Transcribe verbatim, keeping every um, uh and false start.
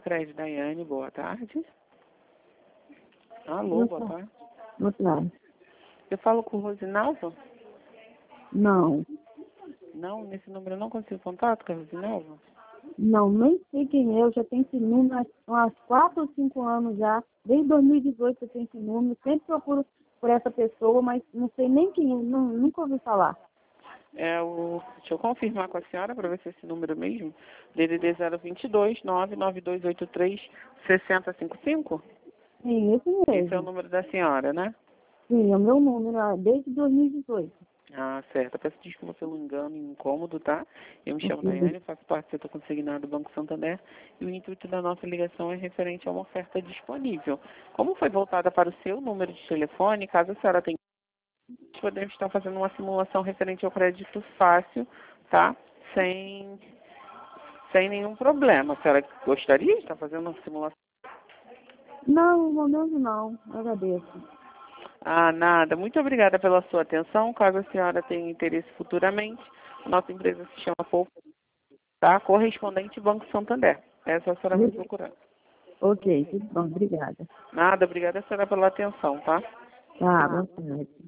Sicredi, Daiane, boa tarde. Alô, boa tarde. Boa tarde. Eu falo com o Rosinalva? Não. Não, nesse número eu não consigo contato com a Rosinalva? Não, nem sei quem é. Eu já tenho esse número há uns quatro ou cinco anos já. Desde dois mil e dezoito eu tenho esse número. Sempre procuro por essa pessoa, mas não sei nem quem é. Não, nunca ouvi falar. É o... Deixa eu confirmar com a senhora para ver se é esse número mesmo. D D D zero vinte e dois, nove nove dois oito três, seis zero cinco cinco? Sim, esse mesmo. Esse é o número da senhora, né? Sim, é o meu número ah, desde dois mil e dezoito. Ah, certo. Eu peço desculpa pelo engano e incômodo, tá? Eu me chamo Uhum. Daiane, faço parte do setor consignado do Banco Santander e o intuito da nossa ligação é referente a uma oferta disponível. Como foi voltada para o seu número de telefone, caso a senhora tenha, podemos estar fazendo uma simulação referente ao crédito fácil, tá? Sem, sem nenhum problema. A senhora gostaria de estar fazendo uma simulação? Não, no momento não. Eu agradeço. Ah, nada. Muito obrigada pela sua atenção. Caso a senhora tenha interesse futuramente, nossa empresa se chama Poupa, tá? Correspondente Banco Santander. Essa a senhora vai procurar. Ok, tudo bom. Obrigada. Nada, obrigada a senhora pela atenção, tá? Tá, boa tarde.